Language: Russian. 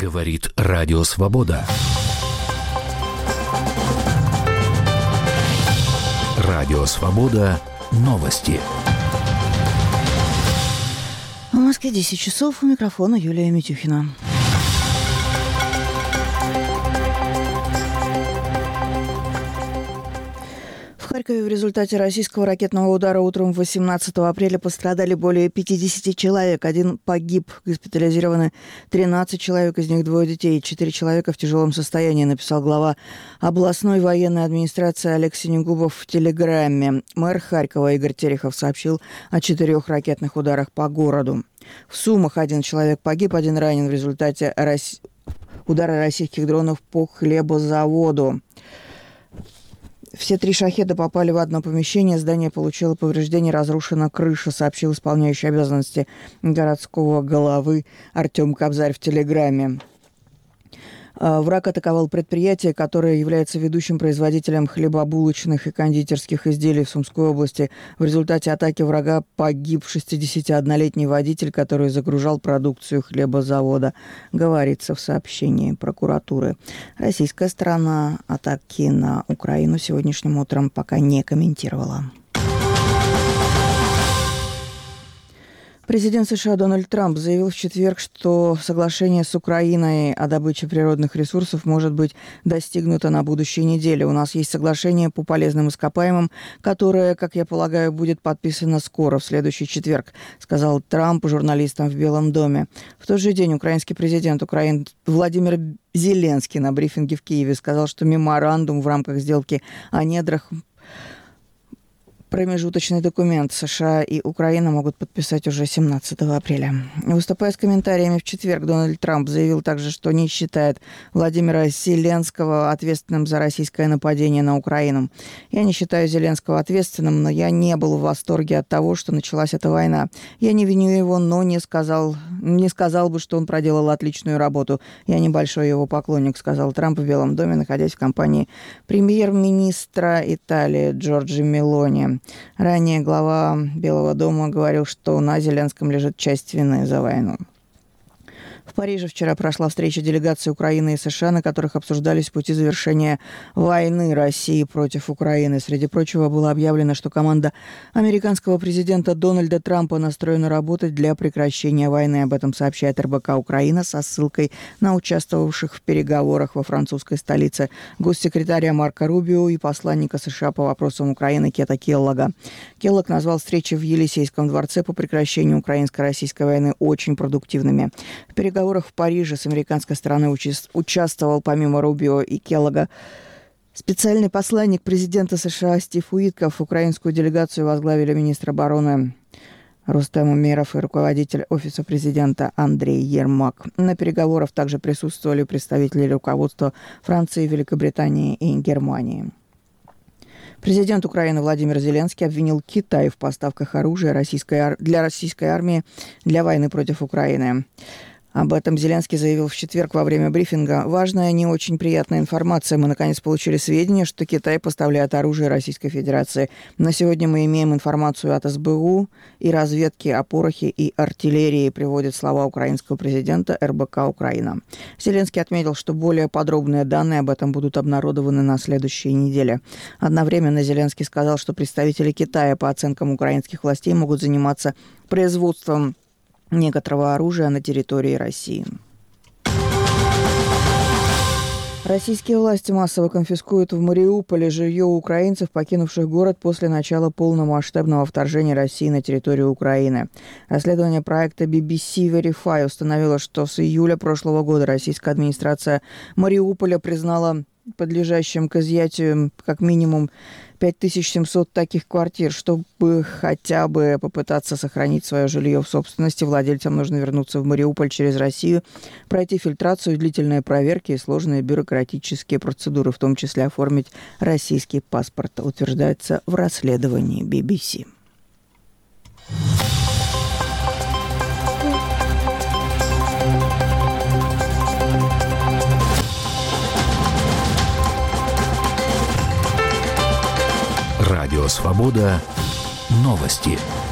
Говорит Радио Свобода. Радио Свобода. Новости. В Москве 10 часов. У микрофона Юлия Митюхина. В Харькове в результате российского ракетного удара утром 18 апреля пострадали более 50 человек. Один погиб. Госпитализированы 13 человек, из них 2 детей. 4 человека в тяжелом состоянии, написал глава областной военной администрации Олег Синегубов в Телеграме. Мэр Харькова Игорь Терехов сообщил о 4 ракетных ударах по городу. В Сумах 1 человек погиб, 1 ранен в результате удара российских дронов по хлебозаводу. Все 3 шахеда попали в одно помещение. Здание получило повреждения, разрушена крыша, сообщил исполняющий обязанности городского главы Артем Кобзарь в Телеграме. Враг атаковал предприятие, которое является ведущим производителем хлебобулочных и кондитерских изделий в Сумской области. В результате атаки врага погиб 61-летний водитель, который загружал продукцию хлебозавода, говорится в сообщении прокуратуры. Российская сторона атаки на Украину сегодняшним утром пока не комментировала. Президент США Дональд Трамп заявил в четверг, что соглашение с Украиной о добыче природных ресурсов может быть достигнуто на будущей неделе. У нас есть соглашение по полезным ископаемым, которое, как я полагаю, будет подписано скоро, в следующий четверг, сказал Трамп журналистам в Белом доме. В тот же день украинский президент Украины Владимир Зеленский на брифинге в Киеве сказал, что меморандум в рамках сделки о недрах промежуточный документ США и Украина могут подписать уже 17 апреля. Выступая с комментариями в четверг, Дональд Трамп заявил также, что не считает Владимира Зеленского ответственным за российское нападение на Украину. «Я не считаю Зеленского ответственным, но я не был в восторге от того, что началась эта война. Я не виню его, но не сказал бы, что он проделал отличную работу. Я небольшой его поклонник», сказал Трамп в Белом доме, находясь в компании премьер-министра Италии Джорджи Мелони. Ранее глава Белого дома говорил, что на Зеленском лежит часть вины за войну. В Париже вчера прошла встреча делегаций Украины и США, на которых обсуждались пути завершения войны России против Украины. Среди прочего, было объявлено, что команда американского президента Дональда Трампа настроена работать для прекращения войны. Об этом сообщает РБК «Украина» со ссылкой на участвовавших в переговорах во французской столице госсекретаря Марко Рубио и посланника США по вопросам Украины Кета Келлога. Келлог назвал встречи в Елисейском дворце по прекращению украинско-российской войны очень продуктивными. В переговорах в Париже с американской стороны участвовал помимо Рубио и Келлога специальный посланник президента США Стив Уитков. Украинскую делегацию возглавили министр обороны Рустем Умеров и руководитель офиса президента Андрей Ермак. На переговорах также присутствовали представители руководства Франции, Великобритании и Германии. Президент Украины Владимир Зеленский обвинил Китай в поставках оружия для российской армии для войны против Украины. Об этом Зеленский заявил в четверг во время брифинга. «Важная, не очень приятная информация. Мы, наконец, получили сведения, что Китай поставляет оружие Российской Федерации. На сегодня мы имеем информацию от СБУ и разведки о порохе и артиллерии», приводят слова украинского президента РБК «Украина». Зеленский отметил, что более подробные данные об этом будут обнародованы на следующей неделе. Одновременно Зеленский сказал, что представители Китая, по оценкам украинских властей, могут заниматься производством некоторого оружия на территории России. Российские власти массово конфискуют в Мариуполе жилье у украинцев, покинувших город после начала полномасштабного вторжения России на территорию Украины. Расследование проекта BBC Verify установило, что с июля прошлого года российская администрация Мариуполя признала подлежащим к изъятию как минимум 5700 таких квартир. Чтобы хотя бы попытаться сохранить свое жилье в собственности, владельцам нужно вернуться в Мариуполь через Россию, пройти фильтрацию, длительные проверки и сложные бюрократические процедуры, в том числе оформить российский паспорт, утверждается в расследовании BBC. Радио Свобода. Новости.